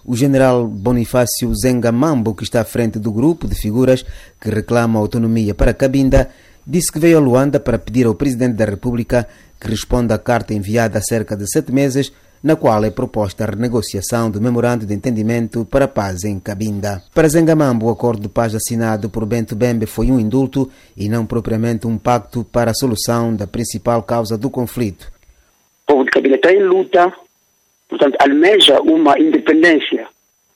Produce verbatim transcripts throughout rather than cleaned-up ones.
O general Bonifácio Zengamambo, que está à frente do grupo de figuras que reclama autonomia para Cabinda, disse que veio a Luanda para pedir ao Presidente da República que responda à carta enviada há cerca de sete meses, na qual é proposta a renegociação do memorando de entendimento para a paz em Cabinda. Para Zengamambo, o acordo de paz assinado por Bento Bembe foi um indulto e não propriamente um pacto para a solução da principal causa do conflito. O povo de Cabinda está em luta, portanto, almeja uma independência,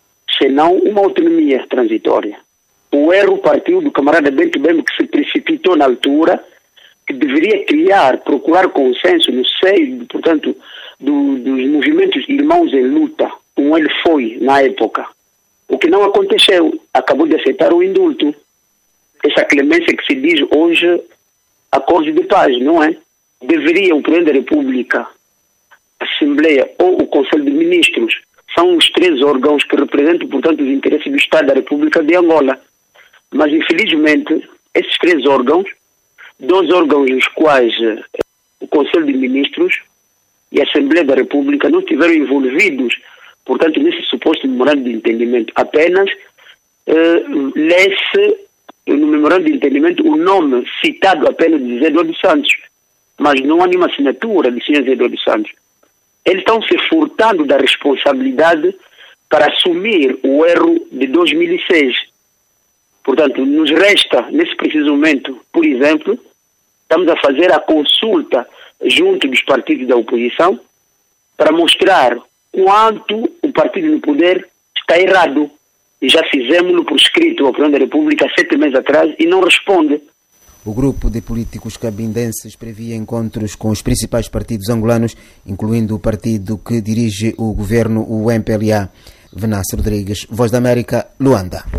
senão uma autonomia transitória. O erro partiu do camarada Bento Bembe, que se precipitou na altura, que deveria criar, procurar consenso no seio, portanto, do, dos movimentos irmãos em luta, como ele foi na época. O que não aconteceu, acabou de aceitar o indulto. Essa clemência que se diz hoje acordo de paz, não é? Deveria o Presidente da República, a Assembleia ou o Conselho de Ministros, são os três órgãos que representam, portanto, os interesses do Estado da República de Angola. Mas, infelizmente, esses três órgãos, dois órgãos os quais eh, o Conselho de Ministros e a Assembleia da República não estiveram envolvidos, portanto, nesse suposto memorando de entendimento. Apenas eh, lê-se no memorando de entendimento o nome citado apenas de Zé Eduardo Santos, mas não há nenhuma assinatura de senhor Zé Eduardo Santos. Eles estão se furtando da responsabilidade para assumir o erro de dois mil e seis. Portanto, nos resta, nesse preciso momento, por exemplo, estamos a fazer a consulta junto dos partidos da oposição para mostrar quanto o partido no poder está errado. E já fizemos-lo por escrito ao Presidente da República há sete meses atrás e não responde. O grupo de políticos cabindenses previa encontros com os principais partidos angolanos, incluindo o partido que dirige o governo, o M P L A. Venâncio Rodrigues, Voz da América, Luanda.